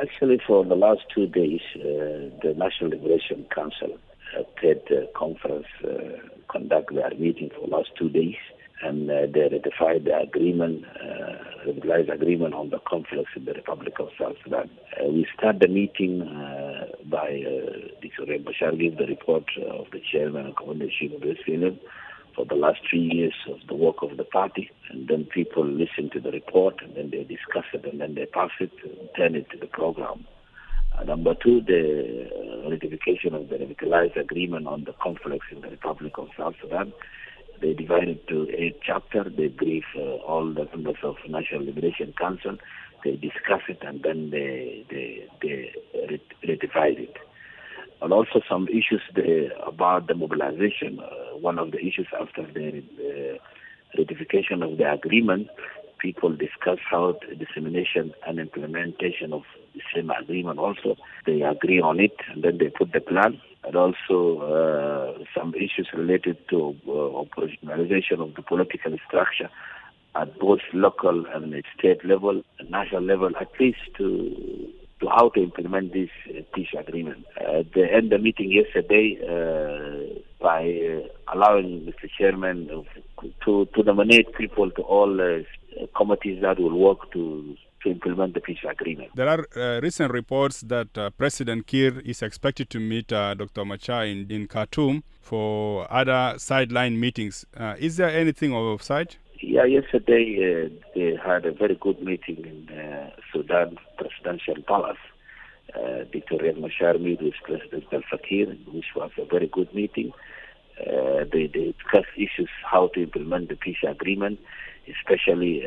Actually, for the last 2 days, the National Liberation Council had a conference, conduct their meeting for the last 2 days, and they ratified the agreement, revised agreement on the conflicts in the Republic of South Sudan. We start the meeting by Dr. Riek Machar gave the report of the chairman and commander-in-chief of the SPLM for the last 3 years of the work of the party, and then people listen to the report, and then they discuss it, and then they pass it and turn it to the program. Number two, the ratification of the revitalized agreement on the conflicts in the Republic of South Sudan. They divide it to 8 chapters. They brief all the members of National Liberation Council. They discuss it, and then they ratify it. And also some issues about the mobilization. One of the issues after the ratification of the agreement, people discuss how the dissemination and implementation of the same agreement also. They agree on it, and then they put the plan. And also some issues related to operationalization of the political structure at both local and state level and national level, at least to how to implement this peace agreement. They end the meeting yesterday by allowing Mr. Chairman to nominate people to all committees that will work to implement the peace agreement. There are recent reports that President Kiir is expected to meet Dr. Machar in Khartoum for other sideline meetings. Is there anything of sight? Yeah, yesterday they had a very good meeting in Sudan Presidential Palace. Dr. Riek Machar met with President Salva Kiir, which was a very good meeting. They discussed issues how to implement the peace agreement, especially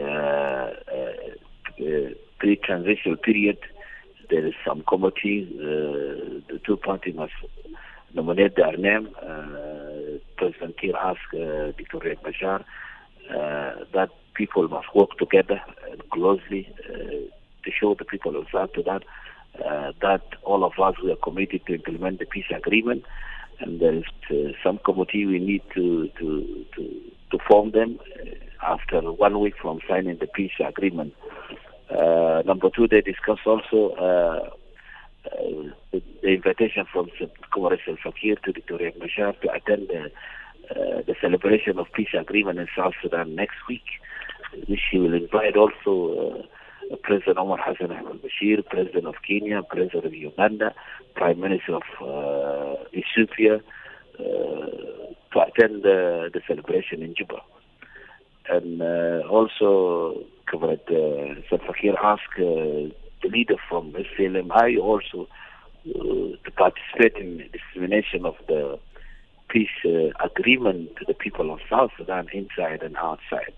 pre-transitional period. There is some committee. The two parties must nominate their name. President Kiir asked Dr. Riek Machar that people must work together and closely to show the people of South Sudan that all of us we are committed to implement the peace agreement, and there is some committee we need to form them after 1 week from signing the peace agreement. Number two, they discuss also the invitation from Comrade Salva Kiir to Dr. Riek Machar to attend the celebration of peace agreement in South Sudan next week, which he will invite also President Omar Hassan al-Bashir, President of Kenya, President of Uganda, Prime Minister of Ethiopia to attend the celebration in Juba. And also, Comrade Salva Kiir asked the leader from SPLM also to participate in the dissemination of the peace agreement to the people of South Sudan inside and outside.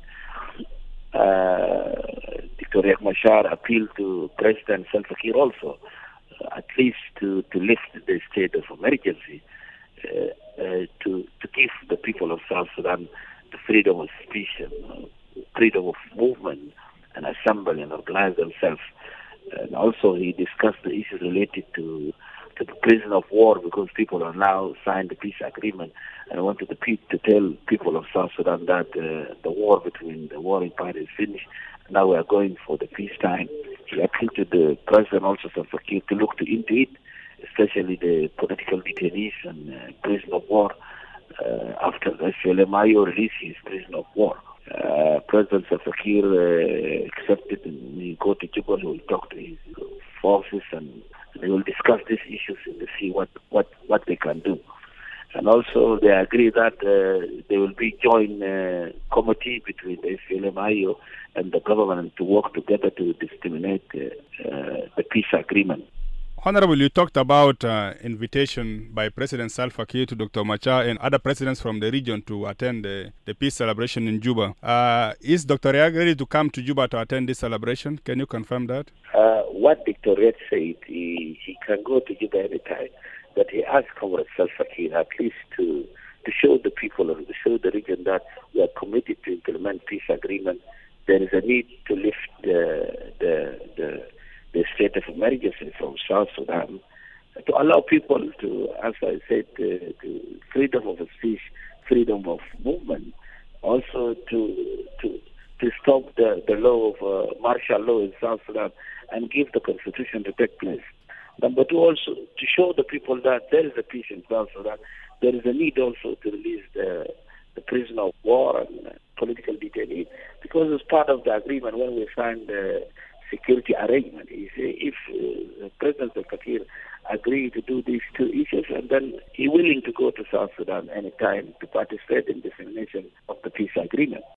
Dr. Riek Machar appealed to President Salva Kiir also, at least to lift the state of emergency, to give the people of South Sudan the freedom of speech and freedom of movement and assembly and organize themselves. And also he discussed the issues related to the prison of war, because people are now signed the peace agreement, and I wanted to tell people of South Sudan that the war between the warring parties is finished. Now we are going for the peacetime. He appealed to the president also Salva Kiir to look into it, especially the political detainees and prison of war after the SPLM released his prison of war. President Salva Kiir accepted, and he go to Juba, he will talk to his forces, and they will discuss these issues and see what they can do. And also they agree that there will be joint committee between the SPLM and the government to work together to disseminate the peace agreement. Honorable, you talked about invitation by President Salva Kiir to Dr. Machar and other presidents from the region to attend the peace celebration in Juba. Is Dr. Riek ready to come to Juba to attend this celebration? Can you confirm that? What Dr. Riek said, he can go to Juba anytime, but he asked Comrade Salva Kiir at least to show the people and to show the region that we are committed to implement peace agreement. There is a need to lift the state of emergency from South Sudan, to allow people to, as I said, to freedom of speech, freedom of movement, also to to stop the law of martial law in South Sudan and give the constitution to take place. Number two, also to show the people that there is a peace in South Sudan. There is a need also to release the prisoner of war and political detainees, because it's part of the agreement when we signed the security arrangement. You see, if President Salva Kiir agree to do these two issues, and then he's willing to go to South Sudan anytime to participate in the dissemination of the peace agreement.